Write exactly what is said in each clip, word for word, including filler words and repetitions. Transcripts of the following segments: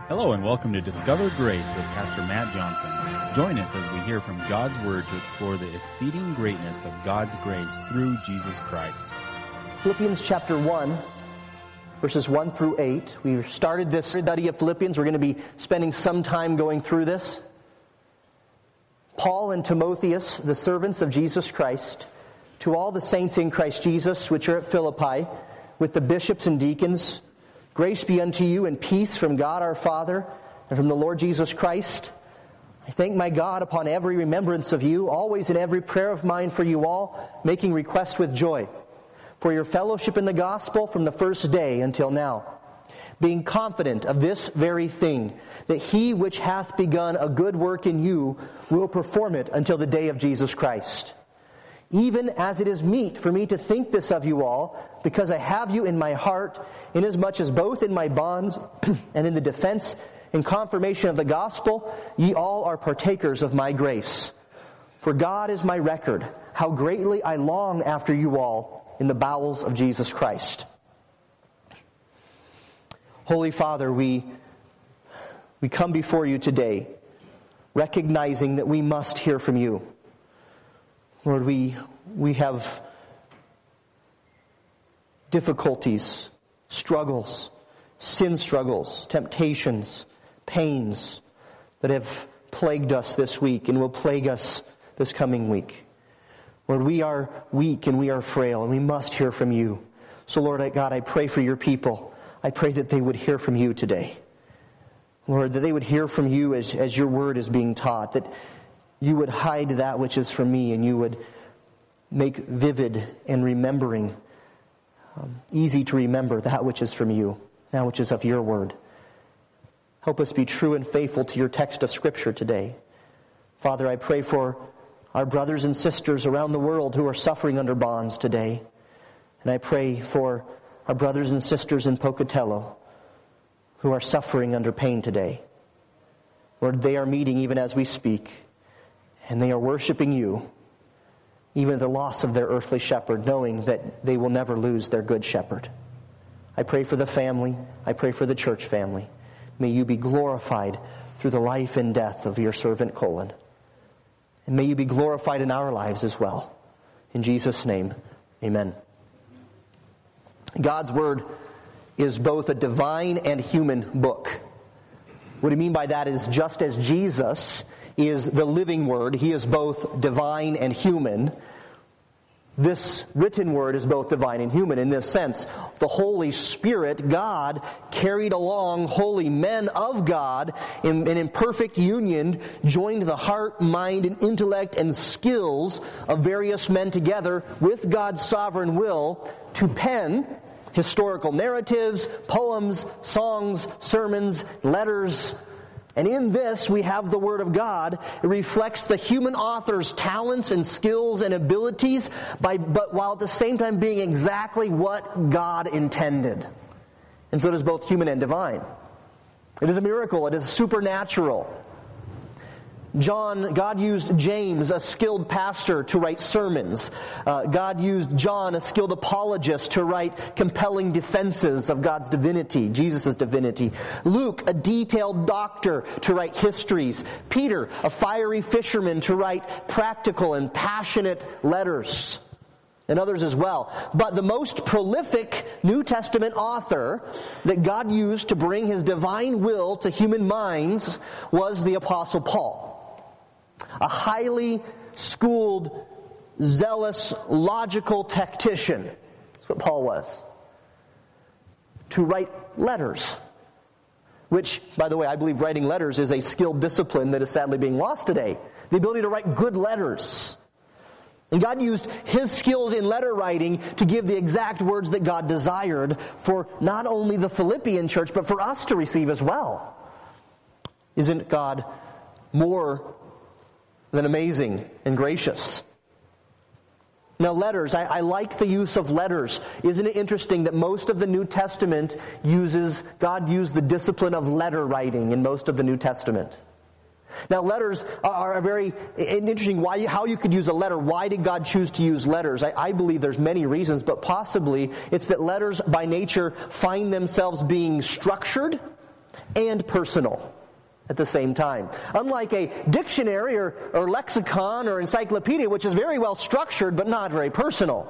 Hello and welcome to Discover Grace with Pastor Matt Johnson. Join us as we hear from God's Word to explore the exceeding greatness of God's grace through Jesus Christ. Philippians chapter one, verses one through eight. We started this study of Philippians. We're going to be spending some time going through this. Paul and Timotheus, the servants of Jesus Christ, to all the saints in Christ Jesus which are at Philippi, with the bishops and deacons, grace be unto you and peace from God our Father and from the Lord Jesus Christ. I thank my God upon every remembrance of you, always in every prayer of mine for you all, making request with joy, for your fellowship in the gospel from the first day until now, being confident of this very thing, that he which hath begun a good work in you will perform it until the day of Jesus Christ. Even as it is meet for me to think this of you all, because I have you in my heart, inasmuch as both in my bonds and in the defense and confirmation of the gospel, ye all are partakers of my grace. For God is my record, how greatly I long after you all in the bowels of Jesus Christ. Holy Father, we, we come before you today, recognizing that we must hear from you. Lord, we we have difficulties, struggles, sin struggles, temptations, pains that have plagued us this week and will plague us this coming week. Lord, we are weak and we are frail and we must hear from you. So Lord God, I pray for your people. I pray that they would hear from you today. Lord, that they would hear from you as, as your word is being taught, that you would hide that which is from me, and you would make vivid and remembering, um, easy to remember that which is from you, that which is of your word. Help us be true and faithful to your text of Scripture today. Father, I pray for our brothers and sisters around the world who are suffering under bonds today. And I pray for our brothers and sisters in Pocatello who are suffering under pain today. Lord, they are meeting even as we speak. And they are worshiping you, even at the loss of their earthly shepherd, knowing that they will never lose their good shepherd. I pray for the family. I pray for the church family. May you be glorified through the life and death of your servant Colin. And may you be glorified in our lives as well. In Jesus' name, amen. God's Word is both a divine and human book. What I mean by that is, just as Jesus is the living Word, he is both divine and human. This written Word is both divine and human in this sense. The Holy Spirit, God, carried along holy men of God in, in perfect union, joined the heart, mind, and intellect and skills of various men together with God's sovereign will to pen historical narratives, poems, songs, sermons, letters. And in this, we have the Word of God. It reflects the human author's talents and skills and abilities, by, but while at the same time being exactly what God intended. And so it is both human and divine. It is a miracle. It is supernatural. John, God used James, a skilled pastor, to write sermons. Uh, God used John, a skilled apologist, to write compelling defenses of God's divinity, Jesus' divinity. Luke, a detailed doctor, to write histories. Peter, a fiery fisherman, to write practical and passionate letters. And others as well. But the most prolific New Testament author that God used to bring his divine will to human minds was the Apostle Paul. A highly schooled, zealous, logical tactician. That's what Paul was. To write letters. Which, by the way, I believe writing letters is a skilled discipline that is sadly being lost today. The ability to write good letters. And God used his skills in letter writing to give the exact words that God desired for not only the Philippian church, but for us to receive as well. Isn't God more than amazing and gracious? Now, letters, I, I like the use of letters. Isn't it interesting that most of the New Testament uses, God used the discipline of letter writing in most of the New Testament. Now, letters are a very interesting, why, how you could use a letter. Why did God choose to use letters? I, I believe there's many reasons, but possibly it's that letters by nature find themselves being structured. and personal at the same time. Unlike a dictionary or, or lexicon or encyclopedia, which is very well structured but not very personal.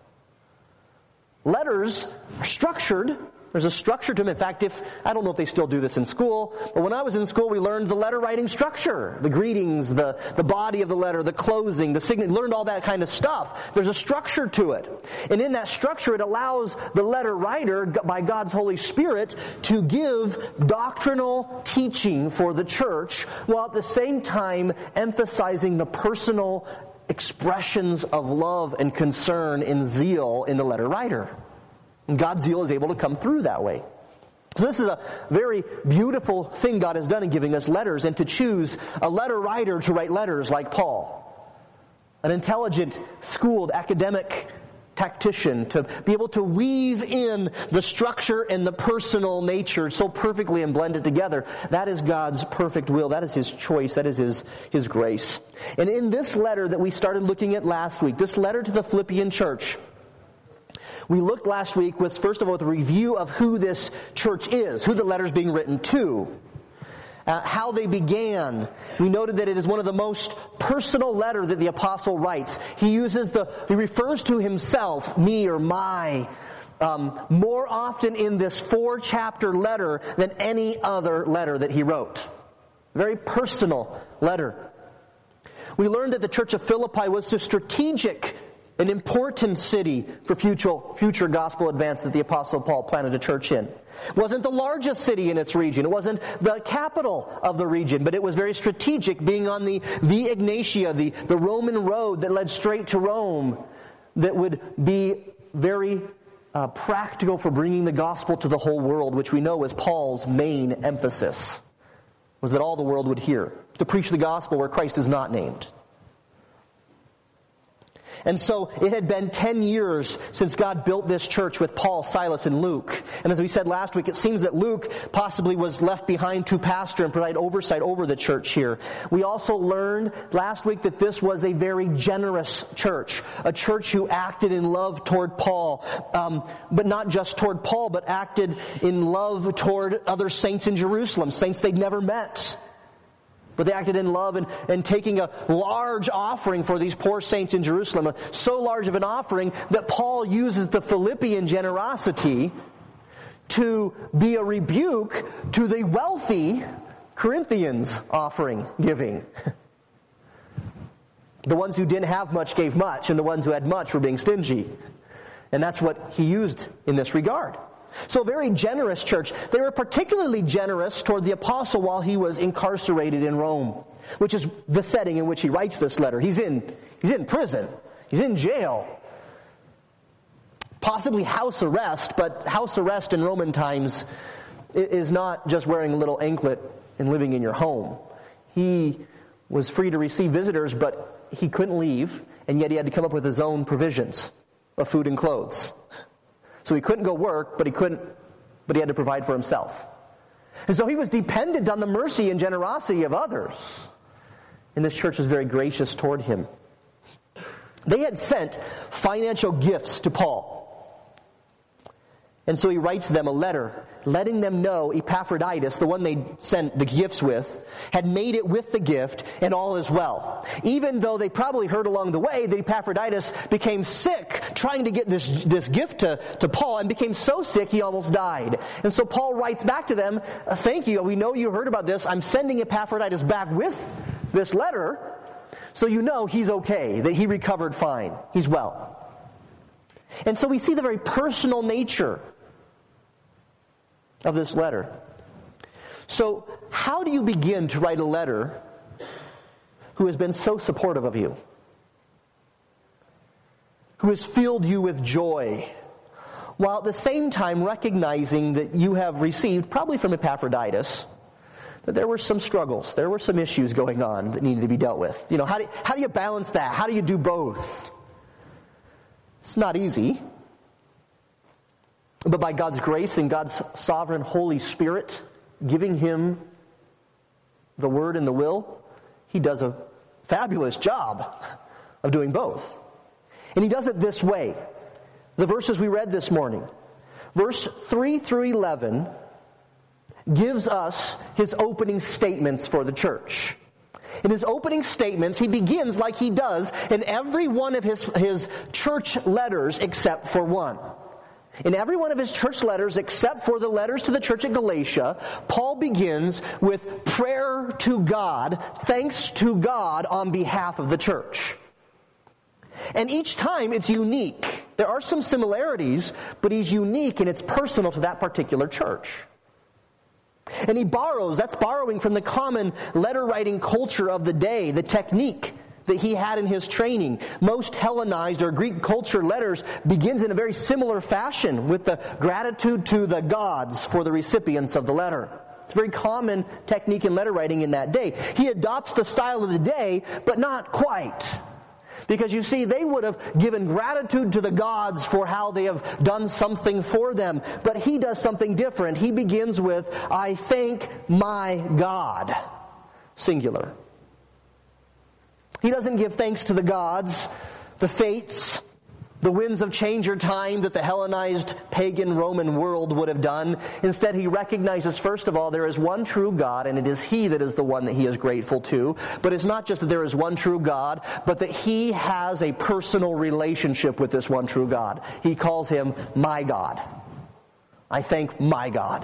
Letters are structured. There's a structure to them. In fact, if I don't know if they still do this in school, but when I was in school, we learned the letter writing structure, the greetings, the, the body of the letter, the closing, the signature, learned all that kind of stuff. There's a structure to it. And in that structure, it allows the letter writer, by God's Holy Spirit, to give doctrinal teaching for the church, while at the same time emphasizing the personal expressions of love and concern and zeal in the letter writer. And God's zeal is able to come through that way. So this is a very beautiful thing God has done in giving us letters, and to choose a letter writer to write letters like Paul. An intelligent, schooled, academic tactician to be able to weave in the structure and the personal nature so perfectly and blend it together. That is God's perfect will. That is His choice. That is His, His grace. And in this letter that we started looking at last week, this letter to the Philippian church, we looked last week with, first of all, the review of who this church is, who the letter's being written to, uh, how they began. We noted that it is one of the most personal letter that the apostle writes. He uses the, he refers to himself, me or my, um, more often in this four-chapter letter than any other letter that he wrote. Very personal letter. We learned that the church of Philippi was a strategic, an important city for future, future gospel advance that the Apostle Paul planted a church in. It wasn't the largest city in its region. It wasn't the capital of the region, but it was very strategic, being on the Via Egnatia, the, the Roman road that led straight to Rome, that would be very uh, practical for bringing the gospel to the whole world, which we know was Paul's main emphasis, was that all the world would hear, to preach the gospel where Christ is not named. And so it had been ten years since God built this church with Paul, Silas, and Luke. And as we said last week, it seems that Luke possibly was left behind to pastor and provide oversight over the church here. We also learned last week that this was a very generous church, a church who acted in love toward Paul, um, but not just toward Paul, but acted in love toward other saints in Jerusalem, saints they'd never met. But they acted in love and, and taking a large offering for these poor saints in Jerusalem, so large of an offering that Paul uses the Philippian generosity to be a rebuke to the wealthy Corinthians offering giving. The ones who didn't have much gave much, and the ones who had much were being stingy. And that's what he used in this regard. So a very generous church. They were particularly generous toward the apostle while he was incarcerated in Rome, which is the setting in which he writes this letter. He's in, he's in prison. He's in jail. Possibly house arrest, but house arrest in Roman times is not just wearing a little anklet and living in your home. He was free to receive visitors, but he couldn't leave, and yet he had to come up with his own provisions of food and clothes. So he couldn't go work, but he couldn't, but he had to provide for himself. And so he was dependent on the mercy and generosity of others. And this church was very gracious toward him. They had sent financial gifts to Paul. And so he writes them a letter, letting them know Epaphroditus, the one they sent the gifts with, had made it with the gift, and all is well. Even though they probably heard along the way that Epaphroditus became sick trying to get this, this gift to, to Paul, and became so sick he almost died. And so Paul writes back to them, thank you, we know you heard about this. I'm sending Epaphroditus back with this letter, so you know he's okay, that he recovered fine. He's well. And so we see the very personal nature of this letter. So, how do you begin to write a letter who has been so supportive of you? Who has filled you with joy, while at the same time recognizing that you have received, probably from Epaphroditus, that there were some struggles, there were some issues going on that needed to be dealt with. You know, how do, how do you balance that? How do you do both? It's not easy. But by God's grace and God's sovereign Holy Spirit giving him the word and the will, he does a fabulous job of doing both. And he does it this way. The verses we read this morning, verse three through eleven, gives us his opening statements for the church. In his opening statements, he begins like he does in every one of his, his church letters except for one. In every one of his church letters, except for the letters to the church at Galatia, Paul begins with prayer to God, thanks to God on behalf of the church. And each time it's unique. There are some similarities, but he's unique and it's personal to that particular church. And he borrows, that's borrowing from the common letter-writing culture of the day, the technique that he had in his training. Most Hellenized or Greek culture letters begins in a very similar fashion with the gratitude to the gods for the recipients of the letter. It's a very common technique in letter writing in that day. He adopts the style of the day, but not quite. Because you see, they would have given gratitude to the gods for how they have done something for them. But he does something different. He begins with, I thank my God. Singular. He doesn't give thanks to the gods, the fates, the winds of change or time that the Hellenized pagan Roman world would have done. Instead, he recognizes, first of all, there is one true God, and it is he that is the one that he is grateful to. But it's not just that there is one true God, but that he has a personal relationship with this one true God. He calls him my God. I thank my God.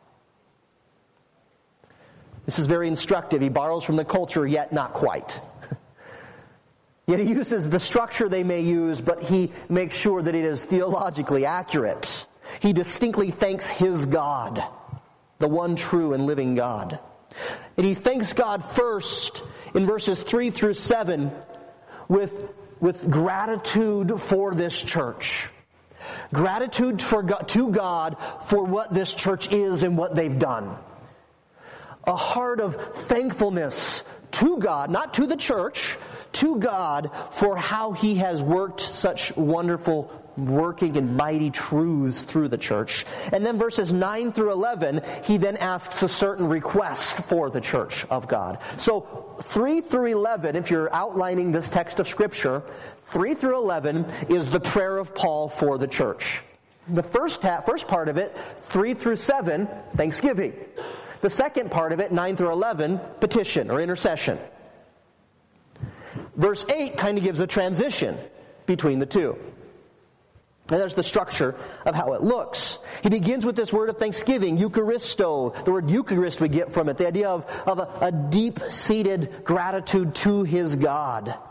This is very instructive. He borrows from the culture, yet not quite. Yet he uses the structure they may use, but he makes sure that it is theologically accurate. He distinctly thanks his God, the one true and living God. And he thanks God first in verses three through seven with, with gratitude for this church. Gratitude for God, to God for what this church is and what they've done. A heart of thankfulness to God, not to the church, to God for how he has worked such wonderful working and mighty truths through the church. And then verses nine through eleven, he then asks a certain request for the church of God. So three through eleven, if you're outlining this text of Scripture, three through eleven is the prayer of Paul for the church. The first, ha- first part of it, three through seven, thanksgiving. The second part of it, nine through eleven, petition or intercession. Verse eight kind of gives a transition between the two. And there's the structure of how it looks. He begins with this word of thanksgiving, Eucharisto. The word Eucharist we get from it, the idea of, of a, a deep-seated gratitude to his God. And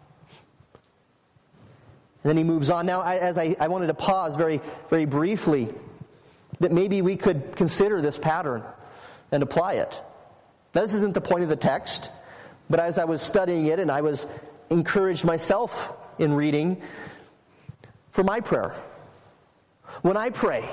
then he moves on. Now, I, as I, I wanted to pause very, very briefly, that maybe we could consider this pattern and apply it. Now, this isn't the point of the text, but as I was studying it and I was encouraged myself in reading, for my prayer, when I pray,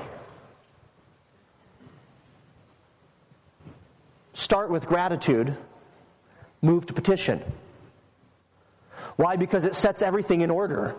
start with gratitude, move to petition. Why? Because it sets everything in order.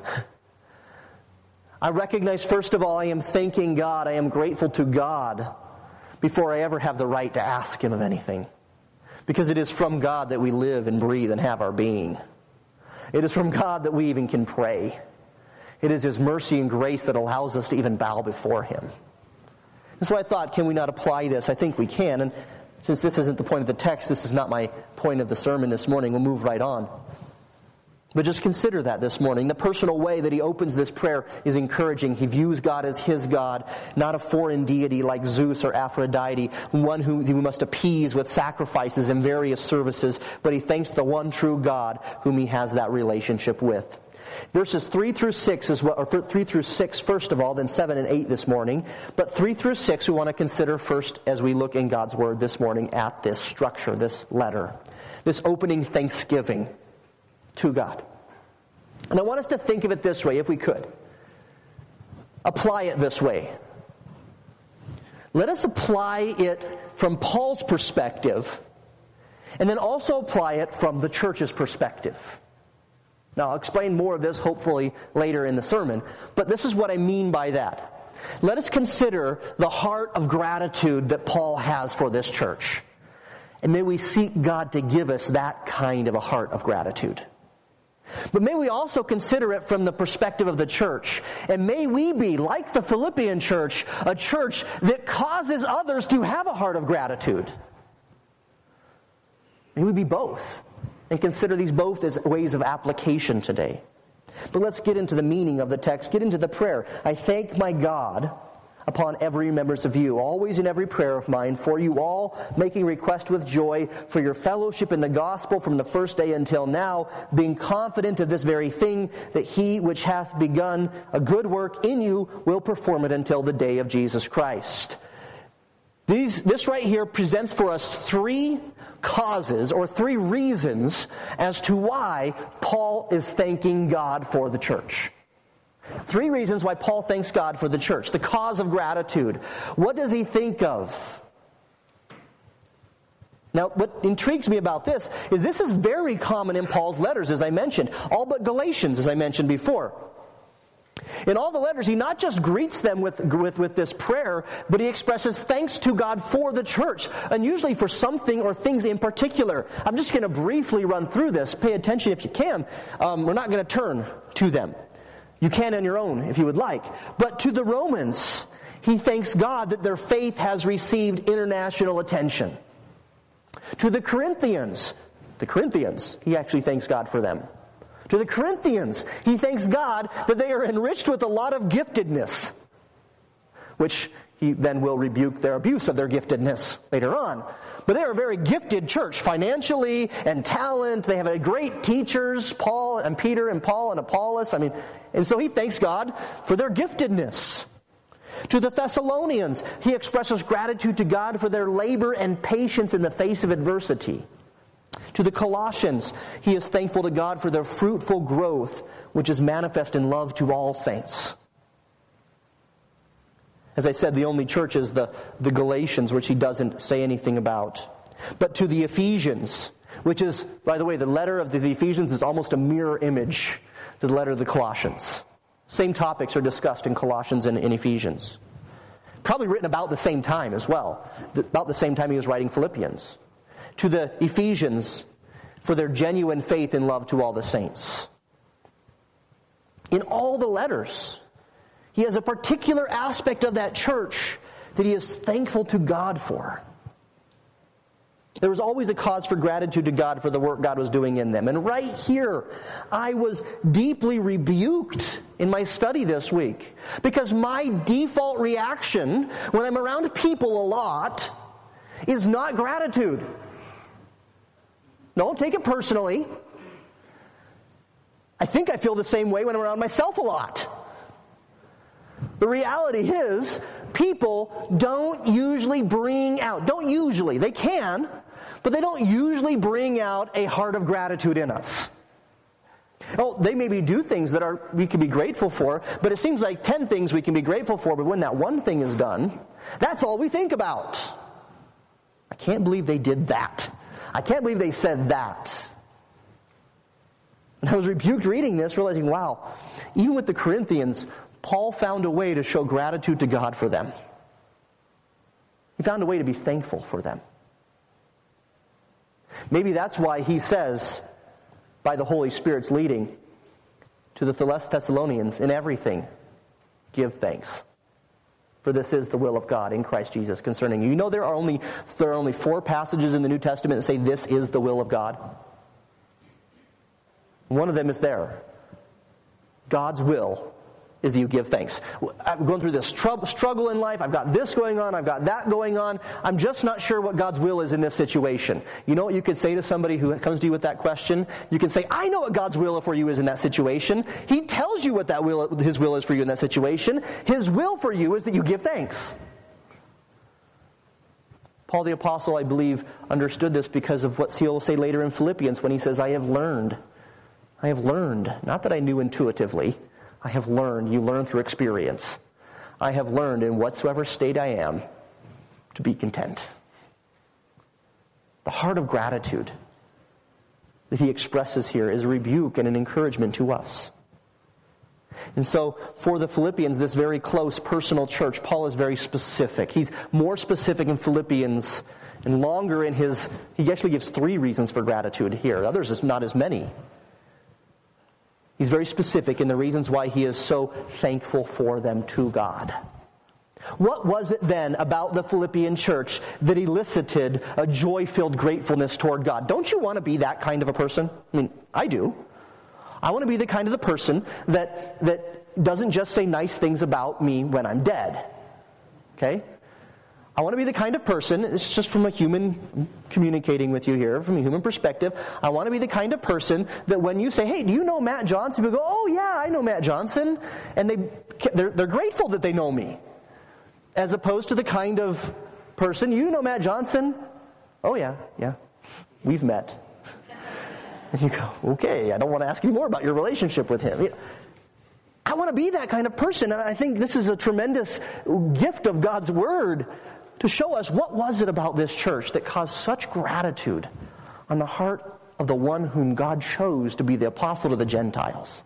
I recognize, first of all, I am thanking God, I am grateful to God before I ever have the right to ask him of anything. Because it is from God that we live and breathe and have our being. It is from God that we even can pray. It is his mercy and grace that allows us to even bow before him. And so I thought, can we not apply this? I think we can. And since this isn't the point of the text, this is not my point of the sermon this morning, we'll move right on. But just consider that this morning. The personal way that he opens this prayer is encouraging. He views God as his God, not a foreign deity like Zeus or Aphrodite, one who he must appease with sacrifices and various services, but he thanks the one true God whom he has that relationship with. Verses three through six is what, or three through six first of all, then seven and eight this morning. But three through six we want to consider first as we look in God's Word this morning at this structure, this letter, this opening thanksgiving to God. And I want us to think of it this way, if we could. Apply it this way. Let us apply it from Paul's perspective, and then also apply it from the church's perspective. Now, I'll explain more of this hopefully later in the sermon, but this is what I mean by that. Let us consider the heart of gratitude that Paul has for this church. And may we seek God to give us that kind of a heart of gratitude. But may we also consider it from the perspective of the church. And may we be, like the Philippian church, a church that causes others to have a heart of gratitude. May we be both, and consider these both as ways of application today. But let's get into the meaning of the text, get into the prayer. I thank my God upon every remembrance of you, always in every prayer of mine, for you all, making request with joy for your fellowship in the gospel from the first day until now, being confident of this very thing, that he which hath begun a good work in you will perform it until the day of Jesus Christ. These, this right here presents for us three causes or three reasons as to why Paul is thanking God for the church. Three reasons why Paul thanks God for the church. The cause of gratitude. What does he think of? Now, what intrigues me about this is this is very common in Paul's letters, as I mentioned. All but Galatians, as I mentioned before. In all the letters, he not just greets them with, with, with this prayer, but he expresses thanks to God for the church, and usually for something or things in particular. I'm just going to briefly run through this. Pay attention if you can. Um, we're not going to turn to them. You can on your own if you would like. But to the Romans, he thanks God that their faith has received international attention. To the Corinthians, the Corinthians, he actually thanks God for them. To the Corinthians, he thanks God that they are enriched with a lot of giftedness, which he then will rebuke their abuse of their giftedness later on. But they are a very gifted church, financially and talent. They have a great teachers, Paul and Peter and Paul and Apollos. I mean, and so he thanks God for their giftedness. To the Thessalonians, he expresses gratitude to God for their labor and patience in the face of adversity. To the Colossians, he is thankful to God for their fruitful growth, which is manifest in love to all saints. As I said, the only church is the, the Galatians, which he doesn't say anything about. But to the Ephesians, which is, by the way, the letter of the Ephesians is almost a mirror image to the letter of the Colossians. Same topics are discussed in Colossians and in Ephesians. Probably written about the same time as well. About the same time he was writing Philippians. To the Ephesians, for their genuine faith and love to all the saints. In all the letters, he has a particular aspect of that church that he is thankful to God for. There was always a cause for gratitude to God for the work God was doing in them. And right here, I was deeply rebuked in my study this week. Because my default reaction when I'm around people a lot is not gratitude. Don't take it personally. I think I feel the same way when I'm around myself a lot. The reality is, people don't usually bring out, don't usually, they can, but they don't usually bring out a heart of gratitude in us. Oh, they maybe do things that are we can be grateful for, but it seems like ten things we can be grateful for, but when that one thing is done, that's all we think about. I can't believe they did that. I can't believe they said that. And I was rebuked reading this, realizing, wow, even with the Corinthians, Paul found a way to show gratitude to God for them. He found a way to be thankful for them. Maybe that's why he says, by the Holy Spirit's leading, to the Thessalonians, in everything, give thanks. For this is the will of God in Christ Jesus concerning you. You know there are only there are only four passages in the New Testament that say this is the will of God. One of them is there. God's will is that you give thanks. I'm going through this tr- struggle in life. I've got this going on. I've got that going on. I'm just not sure what God's will is in this situation. You know what you could say to somebody who comes to you with that question? You can say, I know what God's will for you is in that situation. He tells you what that will, His will is for you in that situation. His will for you is that you give thanks. Paul the Apostle, I believe, understood this because of what he'll say later in Philippians when he says, I have learned. I have learned. Not that I knew intuitively. I have learned. You learn through experience. I have learned in whatsoever state I am to be content. The heart of gratitude that he expresses here is a rebuke and an encouragement to us. And so, for the Philippians, this very close personal church, Paul is very specific. He's more specific in Philippians and longer in his... He actually gives three reasons for gratitude here. Others is not as many. He's very specific in the reasons why he is so thankful for them to God. What was it then about the Philippian church that elicited a joy-filled gratefulness toward God? Don't you want to be that kind of a person? I mean, I do. I want to be the kind of the person that that doesn't just say nice things about me when I'm dead. Okay? I want to be the kind of person, it's just from a human, communicating with you here, from a human perspective, I want to be the kind of person that when you say, hey, do you know Matt Johnson? People go, oh yeah, I know Matt Johnson. And they, they're, they're grateful that they know me. As opposed to the kind of person, you know Matt Johnson? Oh yeah, yeah, we've met. And you go, okay, I don't want to ask any more about your relationship with him. I want to be that kind of person, and I think this is a tremendous gift of God's Word to show us what was it about this church that caused such gratitude on the heart of the one whom God chose to be the apostle to the Gentiles.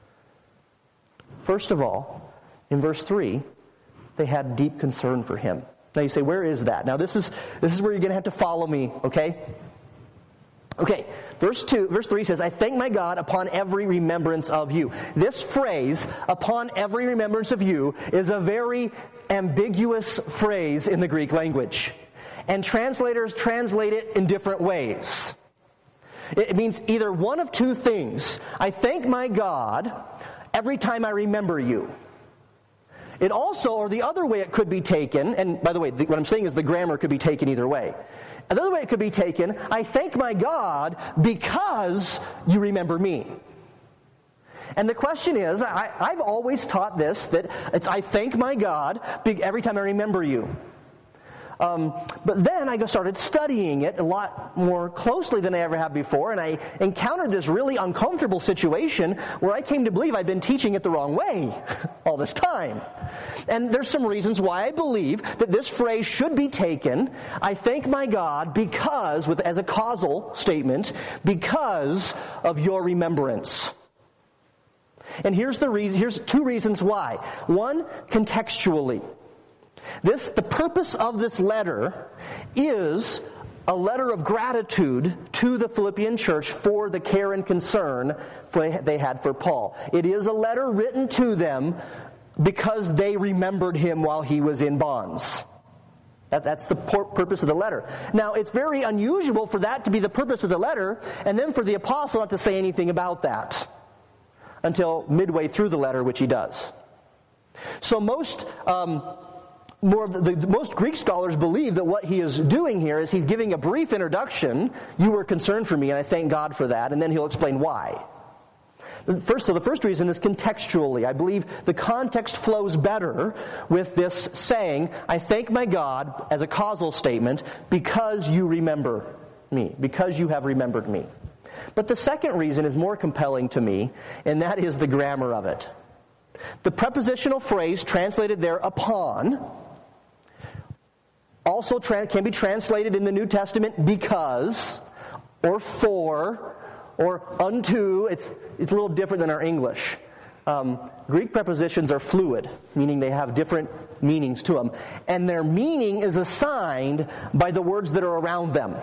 First of all, in verse three, they had deep concern for him. Now you say, where is that? Now this is this is where you're going to have to follow me, okay? Okay, verse two, verse three says, I thank my God upon every remembrance of you. This phrase, upon every remembrance of you, is a very ambiguous phrase in the Greek language. And translators translate it in different ways. It means either one of two things. I thank my God every time I remember you. It also, or the other way it could be taken, and by the way, what I'm saying is the grammar could be taken either way. Another way it could be taken, I thank my God because you remember me. And the question is, I, I've always taught this, that it's I thank my God every time I remember you. Um, but then I started studying it a lot more closely than I ever have before, and I encountered this really uncomfortable situation where I came to believe I'd been teaching it the wrong way all this time. And there's some reasons why I believe that this phrase should be taken, I thank my God because, with as a causal statement, because of your remembrance. And here's the reason, here's two reasons why. One, contextually. This, the purpose of this letter is a letter of gratitude to the Philippian church for the care and concern for, they had for Paul. It is a letter written to them because they remembered him while he was in bonds. That, that's the por- purpose of the letter. Now, it's very unusual for that to be the purpose of the letter, and then for the apostle not to say anything about that until midway through the letter, which he does. So most... Um, More of the, the most Greek scholars believe that what he is doing here is he's giving a brief introduction. You were concerned for me, and I thank God for that, and then he'll explain why. First, so the first reason is contextually. I believe the context flows better with this saying, I thank my God, as a causal statement, because you remember me, because you have remembered me. But the second reason is more compelling to me, and that is the grammar of it. The prepositional phrase translated there, upon, also tra- can be translated in the New Testament because, or for, or unto. It's, it's a little different than our English. Um, Greek prepositions are fluid, meaning they have different meanings to them. And their meaning is assigned by the words that are around them.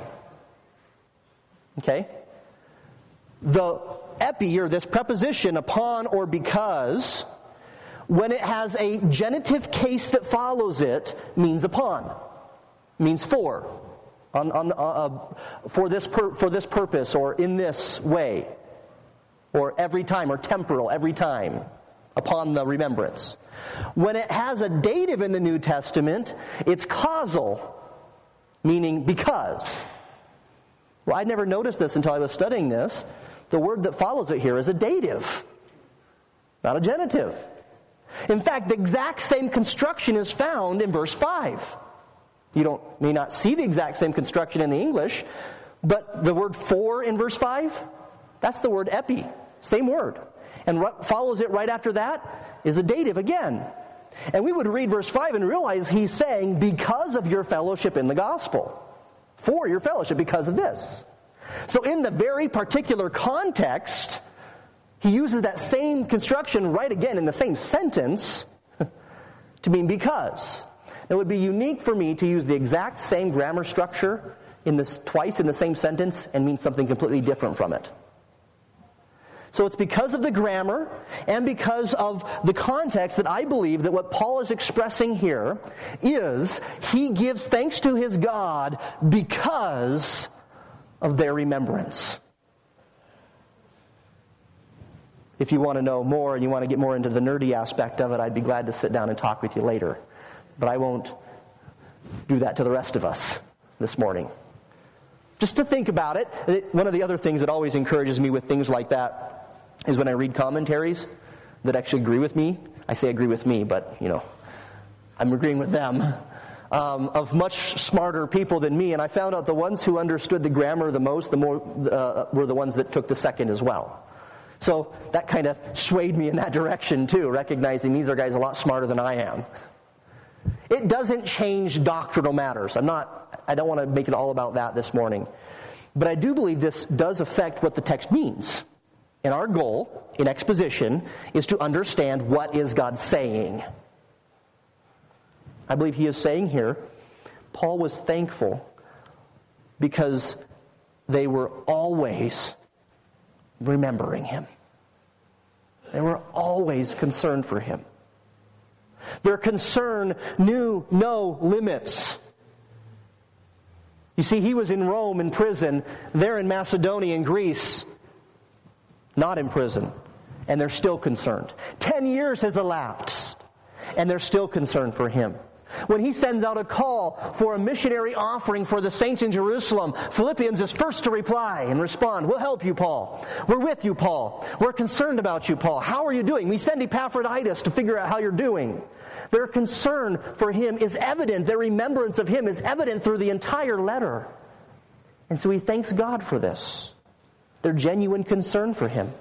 Okay? The epi, or this preposition, upon or because, when it has a genitive case that follows it, means upon. Means for, on, on, uh, for this pur- for this purpose, or in this way, or every time, or temporal, every time, upon the remembrance. When it has a dative in the New Testament, it's causal, meaning because. Well, I'd never noticed this until I was studying this. The word that follows it here is a dative, not a genitive. In fact, the exact same construction is found in verse five. You don't may not see the exact same construction in the English, but the word for in verse five, that's the word epi, same word. And what follows it right after that is a dative again. And we would read verse five and realize he's saying, because of your fellowship in the gospel. For your fellowship, because of this. So in the very particular context, he uses that same construction right again in the same sentence to mean because. It would be unique for me to use the exact same grammar structure in this twice in the same sentence and mean something completely different from it. So it's because of the grammar and because of the context that I believe that what Paul is expressing here is he gives thanks to his God because of their remembrance. If you want to know more and you want to get more into the nerdy aspect of it, I'd be glad to sit down and talk with you later. But I won't do that to the rest of us this morning. Just to think about it, one of the other things that always encourages me with things like that is when I read commentaries that actually agree with me. I say agree with me, but, you know, I'm agreeing with them, um, of much smarter people than me. And I found out the ones who understood the grammar the most, the more uh, were the ones that took the second as well. So that kind of swayed me in that direction too, recognizing these are guys a lot smarter than I am. It doesn't change doctrinal matters. I'm not, I don't want to make it all about that this morning. But I do believe this does affect what the text means. And our goal in exposition is to understand what is God saying. I believe he is saying here, Paul was thankful because they were always remembering him. They were always concerned for him. Their concern knew no limits. You see, he was in Rome in prison. They're in Macedonia and Greece, not in prison. And they're still concerned. Ten years has elapsed, and they're still concerned for him. When he sends out a call for a missionary offering for the saints in Jerusalem, Philippians is first to reply and respond, "We'll help you, Paul. We're with you, Paul. We're concerned about you, Paul. How are you doing? We send Epaphroditus to figure out how you're doing." Their concern for him is evident. Their remembrance of him is evident through the entire letter. And so he thanks God for this. Their genuine concern for him.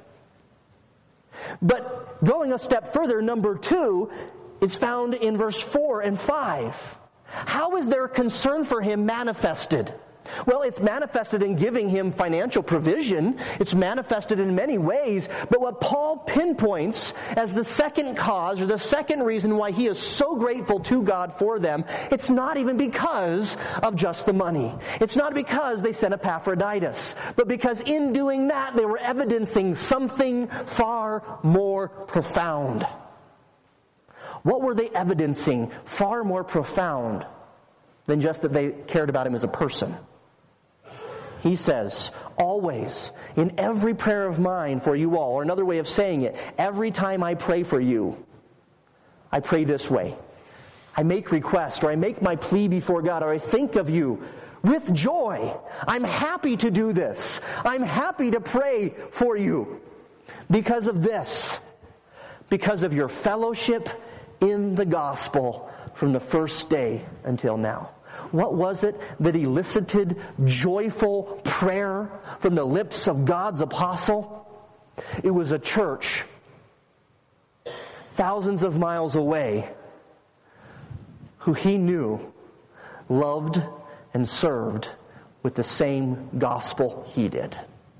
But going a step further, number two, is found in verse four and five. How is their concern for him manifested? Well, it's manifested in giving him financial provision. It's manifested in many ways. But what Paul pinpoints as the second cause, or the second reason why he is so grateful to God for them, it's not even because of just the money. It's not because they sent Epaphroditus. But because in doing that, they were evidencing something far more profound. What were they evidencing far more profound than just that they cared about him as a person? He says, always, in every prayer of mine for you all, or another way of saying it, every time I pray for you, I pray this way. I make request, or I make my plea before God, or I think of you with joy. I'm happy to do this. I'm happy to pray for you because of this, because of your fellowship in the gospel from the first day until now. What was it that elicited joyful prayer from the lips of God's apostle? It was a church thousands of miles away who he knew loved and served with the same gospel he did.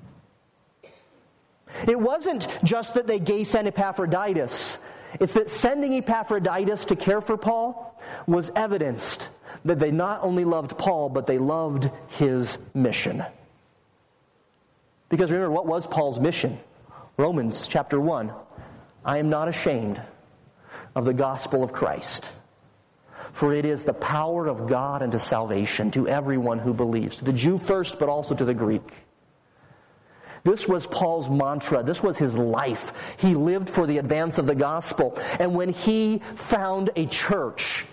It wasn't just that they gave sent Epaphroditus. It's that sending Epaphroditus to care for Paul was evidenced that they not only loved Paul, but they loved his mission. Because remember, what was Paul's mission? Romans chapter one. I am not ashamed of the gospel of Christ, for it is the power of God unto salvation to everyone who believes, to the Jew first, but also to the Greek. This was Paul's mantra. This was his life. He lived for the advance of the gospel. And when he found a church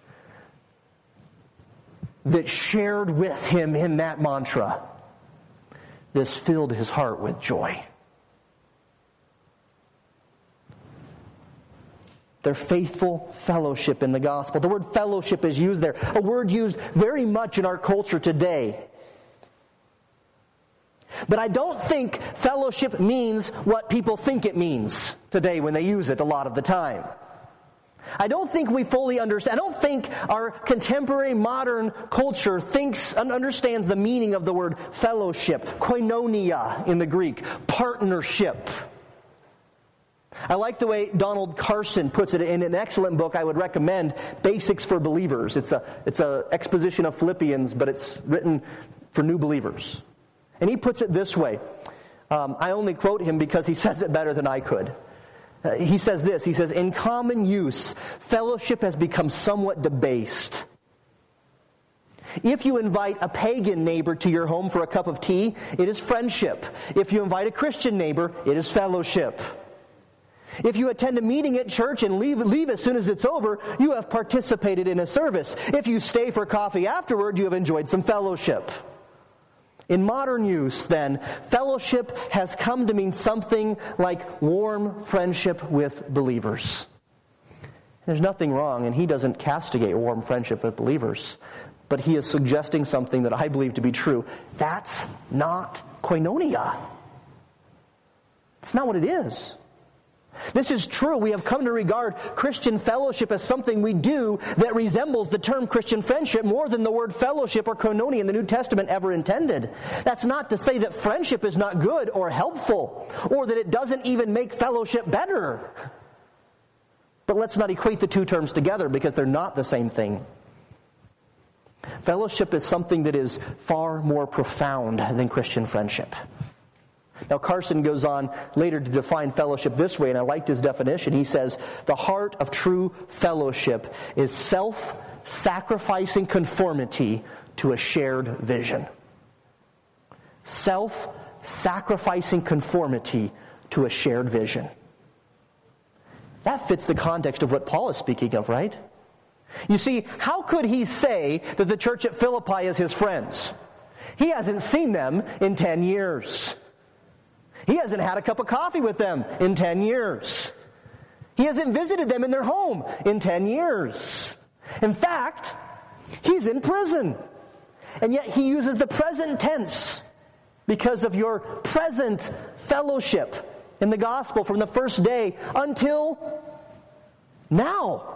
that shared with him in that mantra, this filled his heart with joy. Their faithful fellowship in the gospel. The word fellowship is used there, a word used very much in our culture today. But I don't think fellowship means what people think it means today when they use it a lot of the time. I don't think we fully understand. I don't think our contemporary modern culture thinks and understands the meaning of the word fellowship, koinonia in the Greek, partnership. I like the way Donald Carson puts it in an excellent book I would recommend, Basics for Believers. It's a it's a exposition of Philippians, but it's written for new believers. And he puts it this way. Um, I only quote him because he says it better than I could. Uh, he says this, he says, in common use, fellowship has become somewhat debased. If you invite a pagan neighbor to your home for a cup of tea, it is friendship. If you invite a Christian neighbor, it is fellowship. If you attend a meeting at church and leave, leave as soon as it's over, you have participated in a service. If you stay for coffee afterward, you have enjoyed some fellowship. In modern use, then, fellowship has come to mean something like warm friendship with believers. There's nothing wrong, and he doesn't castigate warm friendship with believers. But he is suggesting something that I believe to be true. That's not koinonia. It's not what it is. This is true. We have come to regard Christian fellowship as something we do that resembles the term Christian friendship more than the word fellowship or koinonia in the New Testament ever intended. That's not to say that friendship is not good or helpful, or that it doesn't even make fellowship better. But let's not equate the two terms together because they're not the same thing. Fellowship is something that is far more profound than Christian friendship. Now, Carson goes on later to define fellowship this way, and I liked his definition. He says, the heart of true fellowship is self-sacrificing conformity to a shared vision. Self-sacrificing conformity to a shared vision. That fits the context of what Paul is speaking of, right? You see, how could he say that the church at Philippi is his friends? He hasn't seen them in ten years. He hasn't had a cup of coffee with them in ten years. He hasn't visited them in their home in ten years. In fact, he's in prison. And yet he uses the present tense because of your present fellowship in the gospel from the first day until now.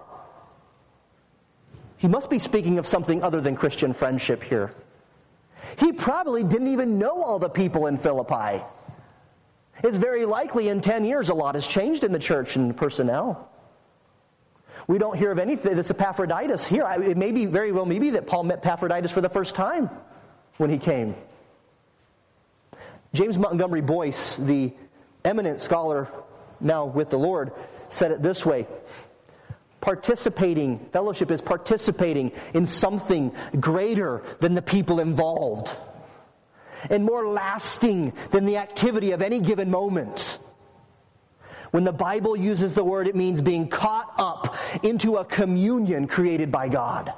He must be speaking of something other than Christian friendship here. He probably didn't even know all the people in Philippi. It's very likely in ten years a lot has changed in the church and personnel. We don't hear of anything. This Epaphroditus here. It may be very well maybe that Paul met Epaphroditus for the first time when he came. James Montgomery Boyce, the eminent scholar now with the Lord, said it this way. Participating, fellowship is participating in something greater than the people involved and more lasting than the activity of any given moment. When the Bible uses the word, it means being caught up into a communion created by God.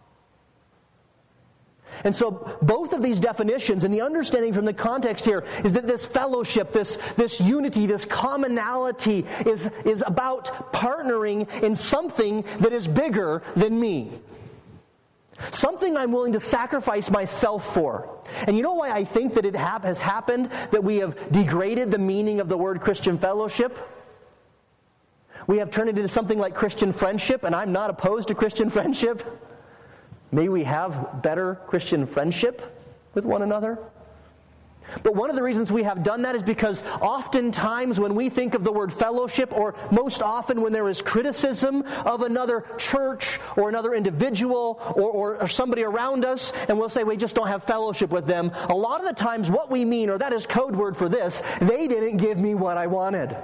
And so both of these definitions and the understanding from the context here is that this fellowship, this, this unity, this commonality is, is about partnering in something that is bigger than me. Something I'm willing to sacrifice myself for. And you know why I think that it ha- has happened, that we have degraded the meaning of the word Christian fellowship? We have turned it into something like Christian friendship, and I'm not opposed to Christian friendship. May we have better Christian friendship with one another. But one of the reasons we have done that is because oftentimes when we think of the word fellowship, or most often when there is criticism of another church or another individual or, or, or somebody around us, and we'll say we just don't have fellowship with them, a lot of the times what we mean, or that is code word for this, they didn't give me what I wanted.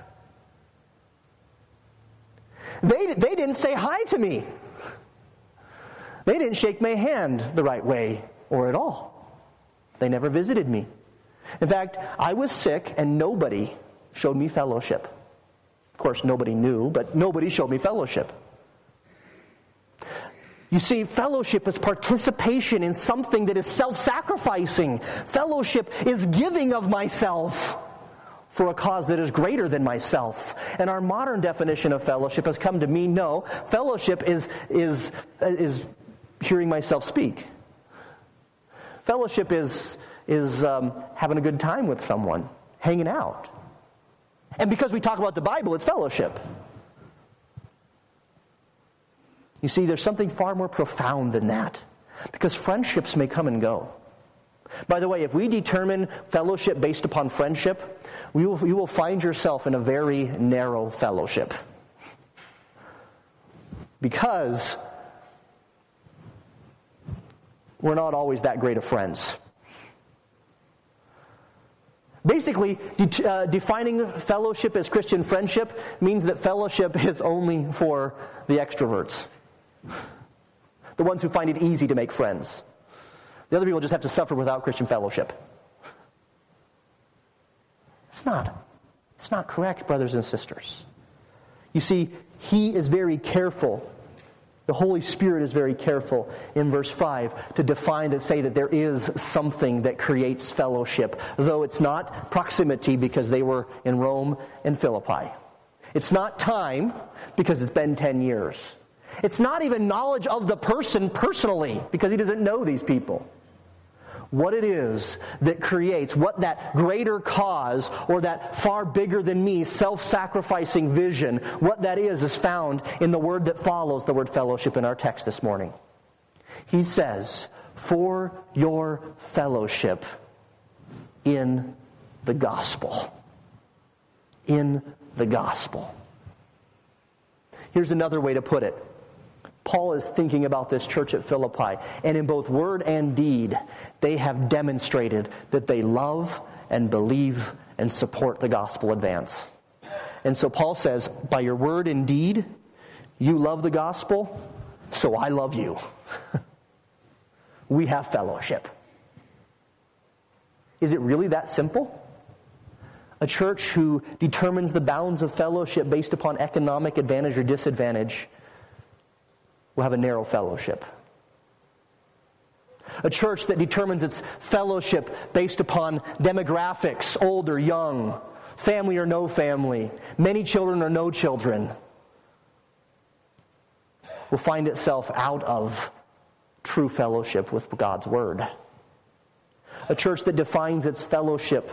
They, they didn't say hi to me. They didn't shake my hand the right way or at all. They never visited me. In fact, I was sick and nobody showed me fellowship. Of course, nobody knew, but nobody showed me fellowship. You see, fellowship is participation in something that is self-sacrificing. Fellowship is giving of myself for a cause that is greater than myself. And our modern definition of fellowship has come to mean, no, fellowship is, is, is hearing myself speak. Fellowship is, is um, having a good time with someone, hanging out. And because we talk about the Bible, it's fellowship. You see, there's something far more profound than that. Because friendships may come and go. By the way, if we determine fellowship based upon friendship, we will, you will find yourself in a very narrow fellowship. Because we're not always that great of friends. Basically, de- uh, defining fellowship as Christian friendship means that fellowship is only for the extroverts. The ones who find it easy to make friends. The other people just have to suffer without Christian fellowship. It's not. It's not correct, brothers and sisters. You see, he is very careful. The Holy Spirit is very careful in verse five to define and say that there is something that creates fellowship, though it's not proximity because they were in Rome and Philippi. It's not time because it's been ten years. It's not even knowledge of the person personally because he doesn't know these people. What it is that creates, what that greater cause or that far bigger than me self-sacrificing vision, what that is is found in the word that follows the word fellowship in our text this morning. He says, for your fellowship in the gospel. In the gospel. Here's another way to put it. Paul is thinking about this church at Philippi, and in both word and deed, they have demonstrated that they love and believe and support the gospel advance. And so Paul says, by your word and deed, you love the gospel, so I love you. We have fellowship. Is it really that simple? A church who determines the bounds of fellowship based upon economic advantage or disadvantage will have a narrow fellowship. A church that determines its fellowship based upon demographics, old or young, family or no family, many children or no children, will find itself out of true fellowship with God's Word. A church that defines its fellowship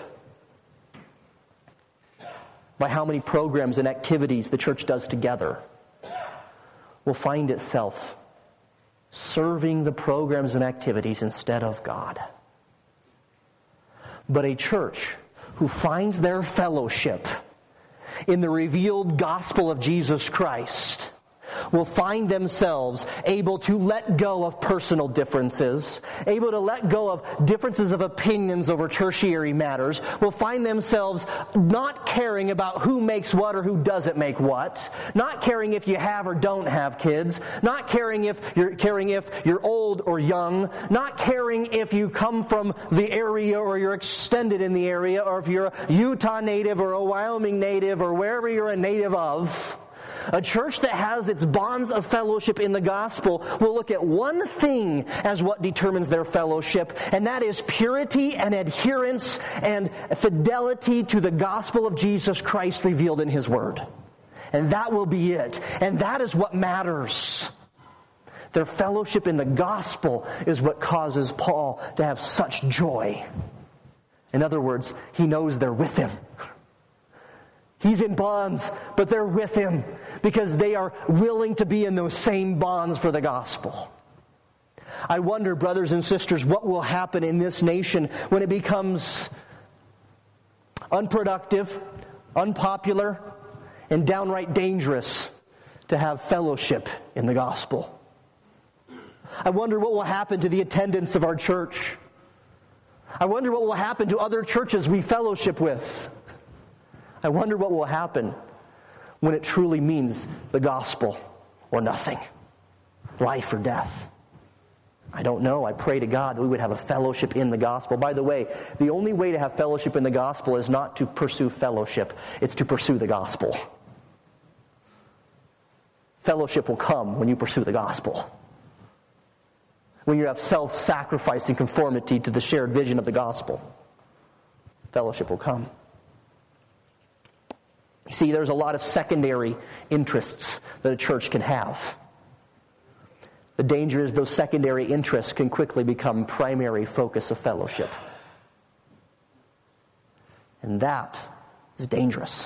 by how many programs and activities the church does together will find itself serving the programs and activities instead of God. But a church who finds their fellowship in the revealed gospel of Jesus Christ will find themselves able to let go of personal differences, able to let go of differences of opinions over tertiary matters, will find themselves not caring about who makes what or who doesn't make what, not caring if you have or don't have kids, not caring if you're caring if you're old or young, not caring if you come from the area or you're extended in the area, or if you're a Utah native or a Wyoming native or wherever you're a native of. A church that has its bonds of fellowship in the gospel will look at one thing as what determines their fellowship, and that is purity and adherence and fidelity to the gospel of Jesus Christ revealed in His Word. And that will be it. And that is what matters. Their fellowship in the gospel is what causes Paul to have such joy. In other words, he knows they're with him. He's in bonds, but they're with him because they are willing to be in those same bonds for the gospel. I wonder, brothers and sisters, what will happen in this nation when it becomes unproductive, unpopular, and downright dangerous to have fellowship in the gospel. I wonder what will happen to the attendance of our church. I wonder what will happen to other churches we fellowship with. I wonder what will happen when it truly means the gospel or nothing, life or death. I don't know. I pray to God that we would have a fellowship in the gospel. By the way, the only way to have fellowship in the gospel is not to pursue fellowship. It's to pursue the gospel. Fellowship will come when you pursue the gospel. When you have self-sacrificing conformity to the shared vision of the gospel. Fellowship will come. You see, there's a lot of secondary interests that a church can have. The danger is those secondary interests can quickly become primary focus of fellowship. And that is dangerous.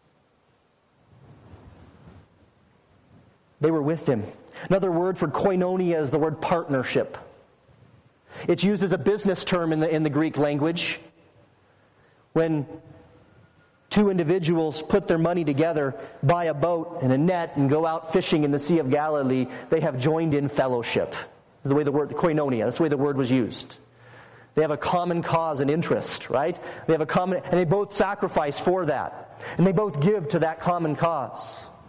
They were with him. Another word for koinonia is the word partnership. It's used as a business term in the, in the Greek language. When two individuals put their money together, buy a boat and a net, and go out fishing in the Sea of Galilee, they have joined in fellowship. That's the way the word, the koinonia, that's the way the word was used. They have a common cause and interest, right? They have a common, and they both sacrifice for that. And they both give to that common cause.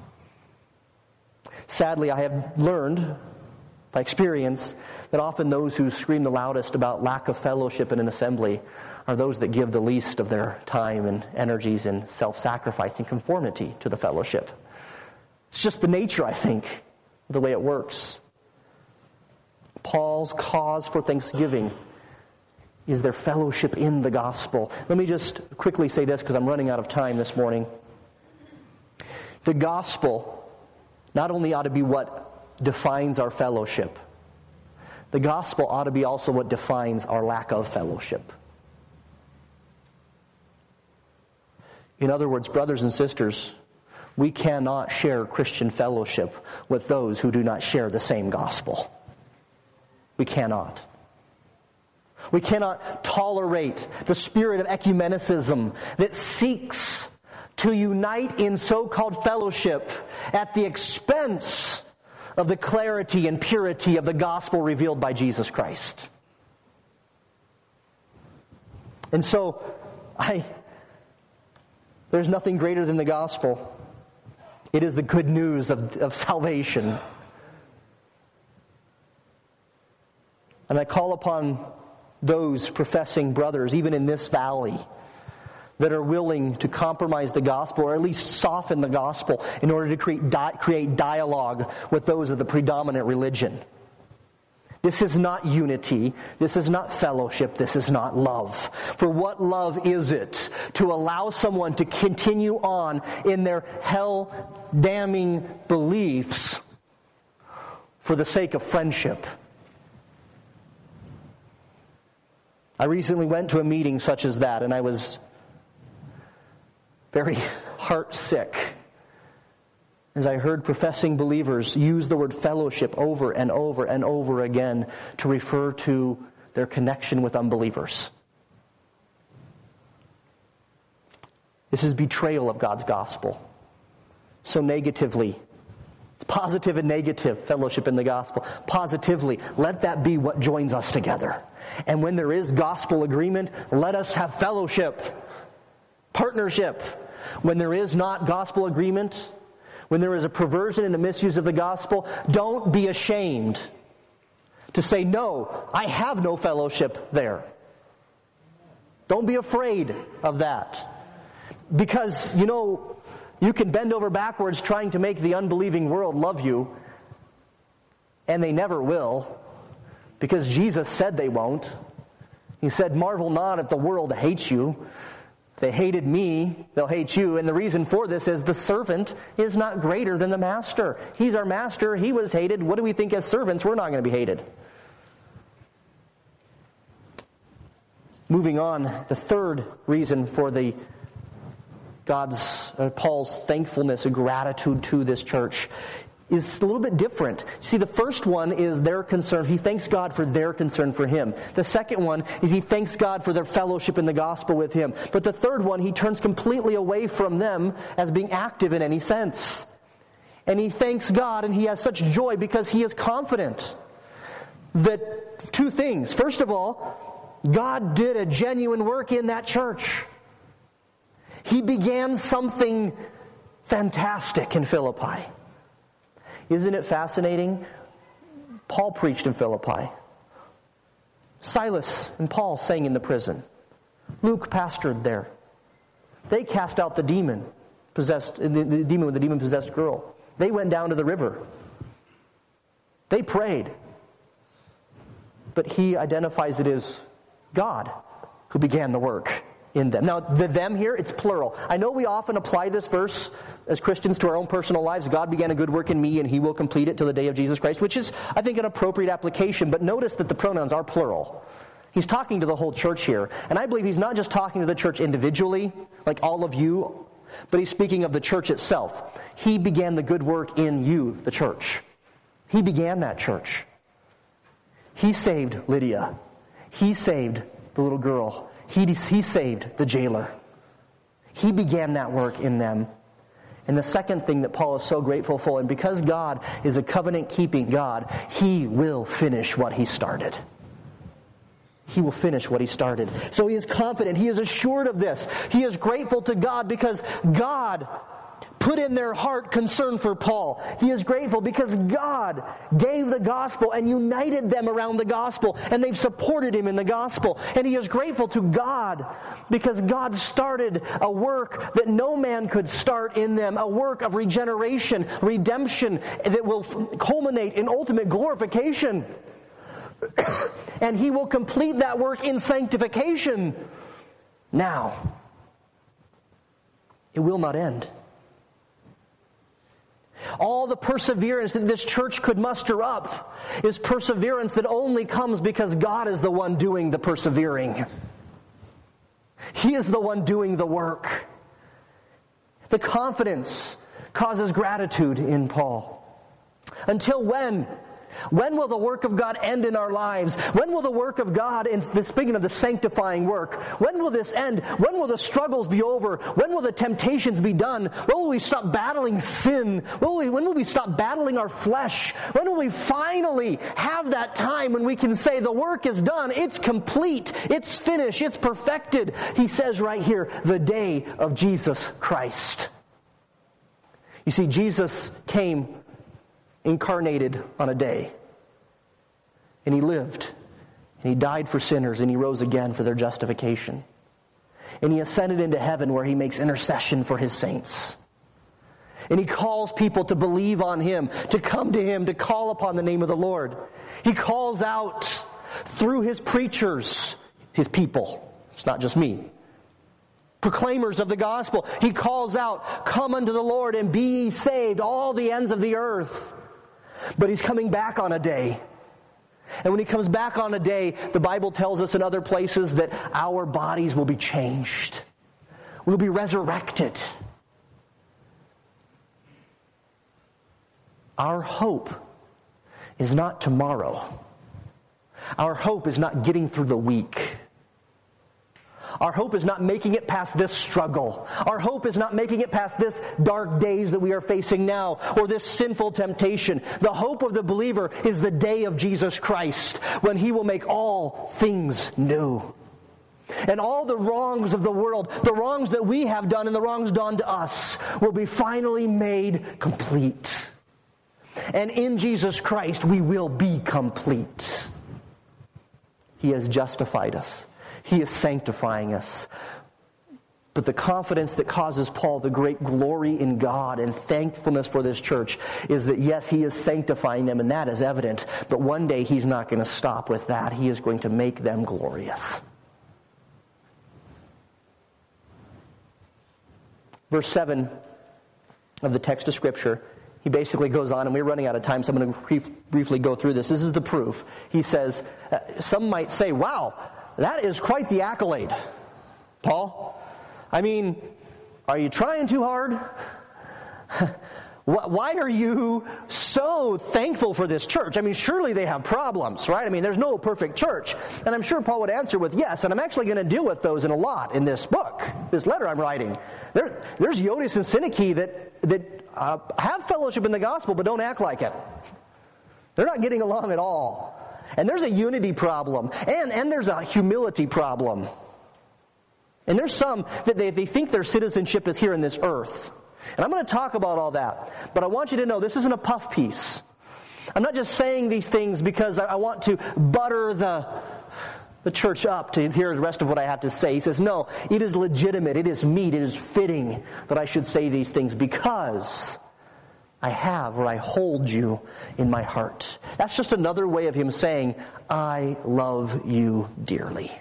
Sadly, I have learned by experience that often those who scream the loudest about lack of fellowship in an assembly are those that give the least of their time and energies in self-sacrifice and conformity to the fellowship. It's just the nature, I think, of the way it works. Paul's cause for thanksgiving is their fellowship in the gospel. Let me just quickly say this because I'm running out of time this morning. The gospel not only ought to be what defines our fellowship, the gospel ought to be also what defines our lack of fellowship. In other words, brothers and sisters, we cannot share Christian fellowship with those who do not share the same gospel. We cannot. We cannot tolerate the spirit of ecumenicism that seeks to unite in so-called fellowship at the expense of the clarity and purity of the gospel revealed by Jesus Christ. And so, I, there's nothing greater than the gospel. It is the good news of, of salvation. And I call upon those professing brothers, even in this valley, that are willing to compromise the gospel, or at least soften the gospel, in order to create, di- create dialogue with those of the predominant religion. This is not unity. This is not fellowship. This is not love. For what love is it to allow someone to continue on in their hell-damning beliefs for the sake of friendship? I recently went to a meeting such as that, and I was very heart-sick as I heard professing believers use the word fellowship over and over and over again to refer to their connection with unbelievers. This is betrayal of God's gospel. So negatively, it's positive and negative fellowship in the gospel. Positively, let that be what joins us together. And when there is gospel agreement, let us have fellowship, partnership. When there is not gospel agreement, when there is a perversion and a misuse of the gospel, don't be ashamed to say, no, I have no fellowship there. Don't be afraid of that. Because, you know, you can bend over backwards trying to make the unbelieving world love you, and they never will, because Jesus said they won't. He said, marvel not if the world hates you. If they hated me, they'll hate you. And the reason for this is the servant is not greater than the master. He's our master. He was hated. What do we think as servants? We're not going to be hated. Moving on, the third reason for the God's, uh, Paul's thankfulness and gratitude to this church is a little bit different. See, the first one is their concern. He thanks God for their concern for him. The second one is he thanks God for their fellowship in the gospel with him. But the third one, he turns completely away from them as being active in any sense. And he thanks God, and he has such joy because he is confident that two things. First of all, God did a genuine work in that church. He began something fantastic in Philippi. Isn't it fascinating? Paul preached in Philippi. Silas and Paul sang in the prison. Luke pastored there. They cast out the demon possessed, the, the demon with the demon-possessed girl. They went down to the river. They prayed. But he identifies it as God who began the work in them. Now, the them here, it's plural. I know we often apply this verse as Christians to our own personal lives. God began a good work in me, and he will complete it till the day of Jesus Christ, which is, I think, an appropriate application. But notice that the pronouns are plural. He's talking to the whole church here. And I believe he's not just talking to the church individually, like all of you, but he's speaking of the church itself. He began the good work in you, the church. He began that church. He saved Lydia. He saved the little girl. He, he saved the jailer. He began that work in them. And the second thing that Paul is so grateful for, and because God is a covenant-keeping God, he will finish what he started. He will finish what He started. So he is confident. He is assured of this. He is grateful to God because God put in their heart concern for Paul. He is grateful because God gave the gospel and united them around the gospel, and they've supported him in the gospel. And he is grateful to God because God started a work that no man could start in them, a work of regeneration, redemption that will culminate in ultimate glorification. And He will complete that work in sanctification. Now, it will not end. All the perseverance that this church could muster up is perseverance that only comes because God is the one doing the persevering. He is the one doing the work. The confidence causes gratitude in Paul. Until when? When will the work of God end in our lives? When will the work of God, in the speaking of the sanctifying work, when will this end? When will the struggles be over? When will the temptations be done? When will we stop battling sin? When will we, when will we stop battling our flesh? When will we finally have that time when we can say the work is done, it's complete, it's finished, it's perfected? He says right here, the day of Jesus Christ. You see, Jesus came incarnated on a day. And He lived. And He died for sinners. And He rose again for their justification. And He ascended into heaven where He makes intercession for His saints. And He calls people to believe on Him, to come to Him, to call upon the name of the Lord. He calls out through His preachers, His people. It's not just me. Proclaimers of the gospel. He calls out, come unto the Lord and be ye saved, all the ends of the earth. But He's coming back on a day. And when He comes back on a day, the Bible tells us in other places that our bodies will be changed. We'll be resurrected. Our hope is not tomorrow. Our hope is not getting through the week. Our hope is not making it past this struggle. Our hope is not making it past this dark days that we are facing now, or this sinful temptation. The hope of the believer is the day of Jesus Christ, when He will make all things new. And all the wrongs of the world, the wrongs that we have done and the wrongs done to us, will be finally made complete. And in Jesus Christ we will be complete. He has justified us. He is sanctifying us. But the confidence that causes Paul the great glory in God and thankfulness for this church is that, yes, he is sanctifying them, and that is evident. But one day He's not going to stop with that. He is going to make them glorious. Verse seven of the text of Scripture, he basically goes on, and we're running out of time, so I'm going to brief, briefly go through this. This is the proof. He says, uh, some might say, wow, that is quite the accolade, Paul. I mean, are you trying too hard? Why are you so thankful for this church? I mean, surely they have problems, right? I mean, there's no perfect church. And I'm sure Paul would answer with yes, and I'm actually going to deal with those in a lot in this book, this letter I'm writing. There, there's Euodias and Syntyche that, that uh, have fellowship in the gospel but don't act like it. They're not getting along at all. And there's a unity problem, and, and there's a humility problem. And there's some that they, they think their citizenship is here in this earth. And I'm going to talk about all that. But I want you to know this isn't a puff piece. I'm not just saying these things because I, I want to butter the, the church up to hear the rest of what I have to say. He says, no, it is legitimate, it is meet, it is fitting that I should say these things because I have, or I hold you in my heart. That's just another way of him saying, I love you dearly.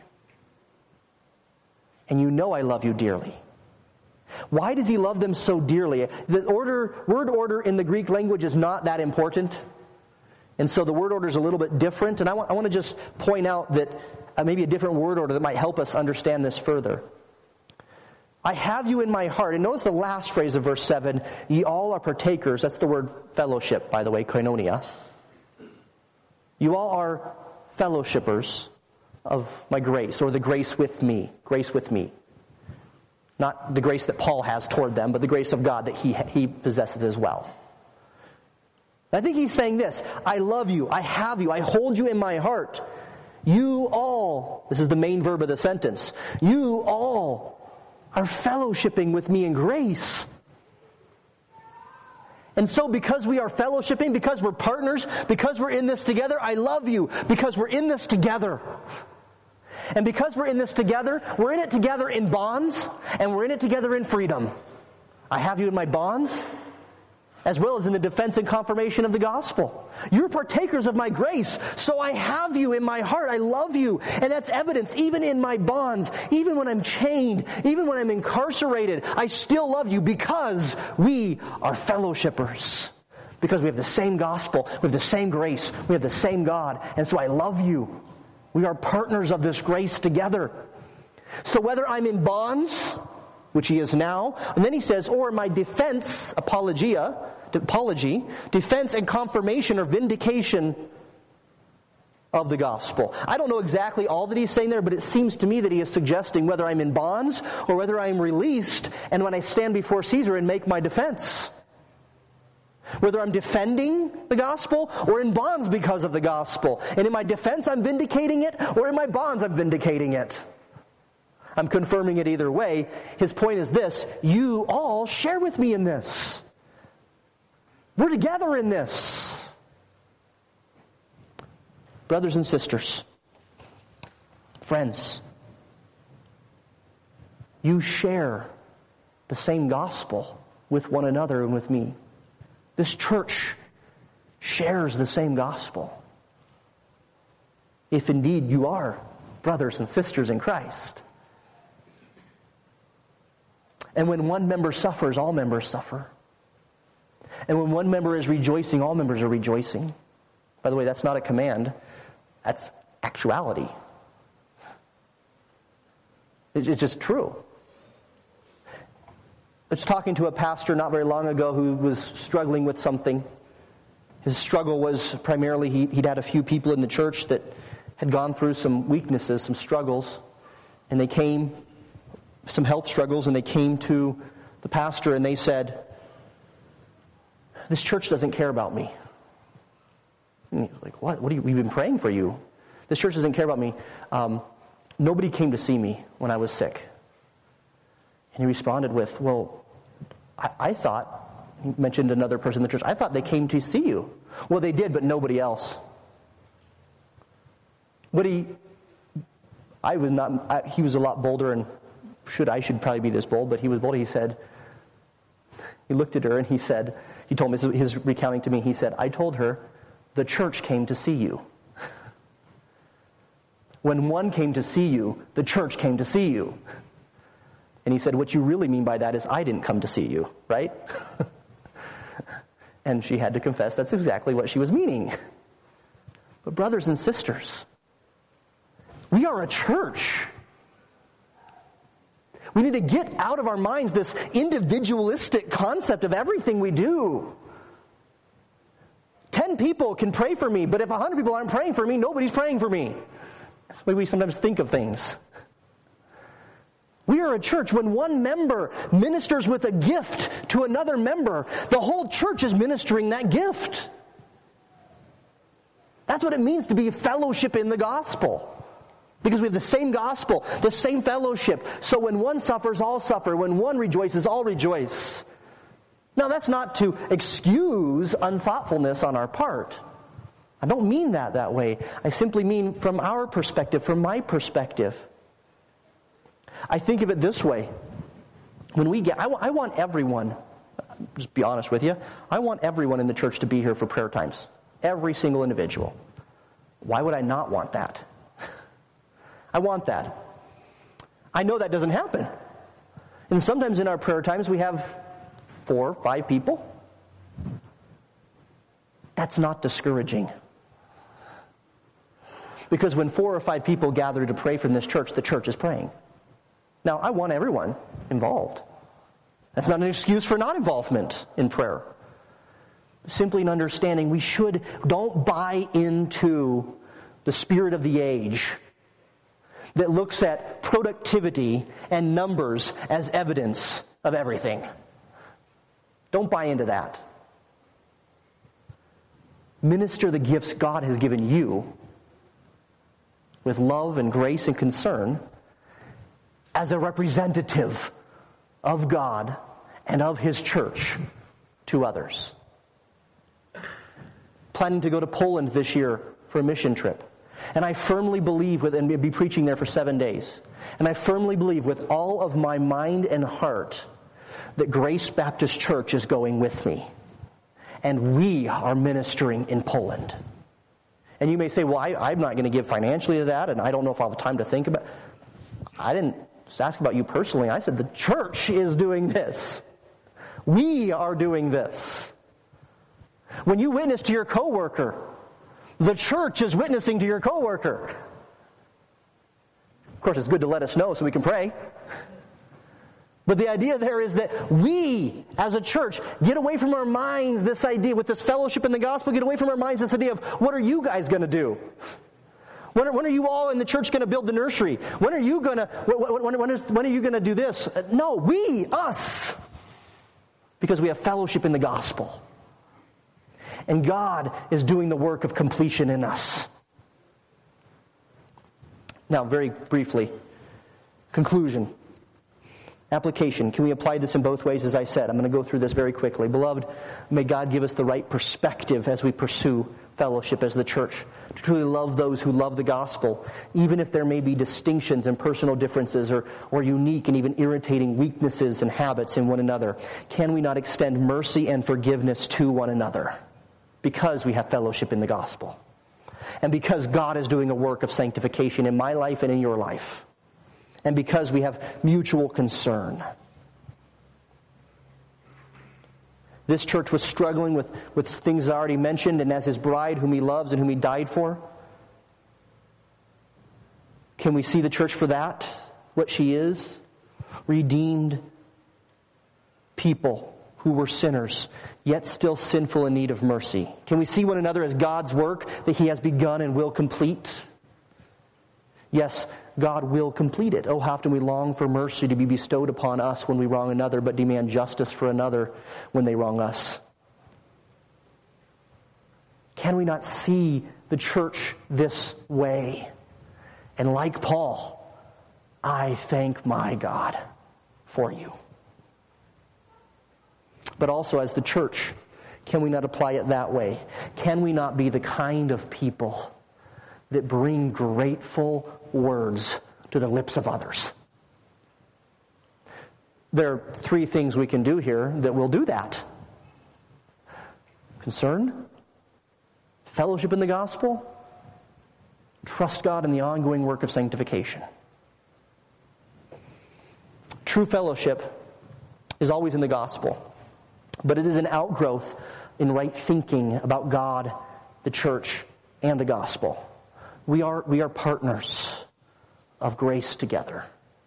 And you know I love you dearly. Why does he love them so dearly? The order, word order in the Greek language is not that important. And so the word order is a little bit different. And I want, I want to just point out that uh, maybe a different word order that might help us understand this further. I have you in my heart. And notice the last phrase of verse seven. Ye all are partakers. That's the word fellowship, by the way, koinonia. You all are fellowshippers of my grace, or the grace with me. Grace with me. Not the grace that Paul has toward them, but the grace of God that he, he possesses as well. I think he's saying this. I love you. I have you. I hold you in my heart. You all, this is the main verb of the sentence, you all are fellowshipping with me in grace. And so because we are fellowshipping, because we're partners, because we're in this together, I love you, because we're in this together. And because we're in this together, we're in it together in bonds, and we're in it together in freedom. I have you in my bonds, as well as in the defense and confirmation of the gospel. You're partakers of my grace, so I have you in my heart. I love you. And that's evidence even in my bonds, even when I'm chained, even when I'm incarcerated, I still love you because we are fellowshippers. Because we have the same gospel, we have the same grace, we have the same God, and so I love you. We are partners of this grace together. So whether I'm in bonds, which he is now, and then he says, or my defense, apologia, apology, defense and confirmation or vindication of the gospel. I don't know exactly all that he's saying there, but it seems to me that he is suggesting whether I'm in bonds or whether I'm released, and when I stand before Caesar and make my defense. Whether I'm defending the gospel or in bonds because of the gospel. And in my defense I'm vindicating it, or in my bonds I'm vindicating it. I'm confirming it either way. His point is this: you all share with me in this. We're together in this. Brothers and sisters, friends, you share the same gospel with one another and with me. This church shares the same gospel. If indeed you are brothers and sisters in Christ. And when one member suffers, all members suffer. And when one member is rejoicing, all members are rejoicing. By the way, that's not a command. That's actuality. It's just true. I was talking to a pastor not very long ago who was struggling with something. His struggle was primarily he, he'd had a few people in the church that had gone through some weaknesses, some struggles, and they came... some health struggles, and they came to the pastor and they said, this church doesn't care about me. And he was like, what? What do you, we've been praying for you. This church doesn't care about me. Um, nobody came to see me when I was sick. And he responded with, well, I, I thought, he mentioned another person in the church, I thought they came to see you. Well, they did, but nobody else. What he, I was not, I, he was a lot bolder, and should I should probably be this bold, but he was bold. He said, he looked at her and he said, he told me, his recounting to me, he said, I told her, the church came to see you. When one came to see you, the church came to see you. And he said, what you really mean by that is I didn't come to see you, right? And she had to confess that's exactly what she was meaning. But brothers and sisters, we are a church. We need to get out of our minds this individualistic concept of everything we do. Ten people can pray for me, but if a hundred people aren't praying for me, nobody's praying for me. That's the way we sometimes think of things. We are a church. When one member ministers with a gift to another member, the whole church is ministering that gift. That's what it means to be a fellowship in the gospel. Because we have the same gospel, the same fellowship. So when one suffers, all suffer. When one rejoices, all rejoice. Now that's not to excuse unthoughtfulness on our part. I don't mean that that way. I simply mean from our perspective, from my perspective. I think of it this way. When we get, I, w- I want everyone, just be honest with you, I want everyone in the church to be here for prayer times. Every single individual. Why would I not want that? I want that. I know that doesn't happen. And sometimes in our prayer times we have four, five people. That's not discouraging. Because when four or five people gather to pray from this church, the church is praying. Now, I want everyone involved. That's not an excuse for non-involvement in prayer. Simply an understanding we should, don't buy into the spirit of the age that looks at productivity and numbers as evidence of everything. Don't buy into that. Minister the gifts God has given you with love and grace and concern as a representative of God and of His church to others. Planning to go to Poland this year for a mission trip. And I firmly believe, with, and be preaching there for seven days, and I firmly believe with all of my mind and heart that Grace Baptist Church is going with me. And we are ministering in Poland. And you may say, well, I, I'm not going to give financially to that, and I don't know if I'll have time to think about it. I didn't ask about you personally. I said the church is doing this. We are doing this. When you witness to your coworker, the church is witnessing to your coworker. Of course, it's good to let us know so we can pray. But the idea there is that we, as a church, get away from our minds this idea, with this fellowship in the gospel, get away from our minds this idea of, what are you guys going to do? When are, when are you all in the church going to build the nursery? When are you going to, when, when, when, is, when are you going to do this? No, we, us. Because we have fellowship in the gospel. And God is doing the work of completion in us. Now, very briefly, conclusion. Application. Can we apply this in both ways, as I said? I'm going to go through this very quickly. Beloved, may God give us the right perspective as we pursue fellowship as the church, to truly love those who love the gospel, even if there may be distinctions and personal differences or, or unique and even irritating weaknesses and habits in one another. Can we not extend mercy and forgiveness to one another because we have fellowship in the gospel? And because God is doing a work of sanctification in my life and in your life. And because we have mutual concern. This church was struggling with, with things I already mentioned, and as His bride whom He loves and whom He died for. Can we see the church for that? What she is? Redeemed people who were sinners, yet still sinful in need of mercy. Can we see one another as God's work that He has begun and will complete? Yes, God will complete it. Oh, how often we long for mercy to be bestowed upon us when we wrong another, but demand justice for another when they wrong us. Can we not see the church this way? And like Paul, I thank my God for you. But also as the church, can we not apply it that way? Can we not be the kind of people that bring grateful words to the lips of others? There are three things we can do here that will do that. Concern, fellowship in the gospel, trust God in the ongoing work of sanctification. True fellowship is always in the gospel, but it is an outgrowth in right thinking about God, the church, and the gospel. We are, we are partners of grace together.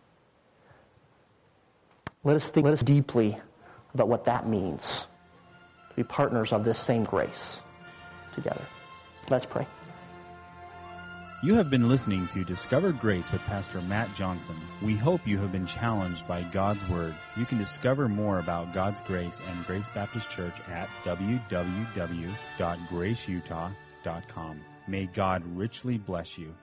Let us think let us deeply about what that means, to be partners of this same grace together. Let's pray. You have been listening to Discover Grace with Pastor Matt Johnson. We hope you have been challenged by God's Word. You can discover more about God's grace and Grace Baptist Church at w w w dot grace utah dot com. May God richly bless you.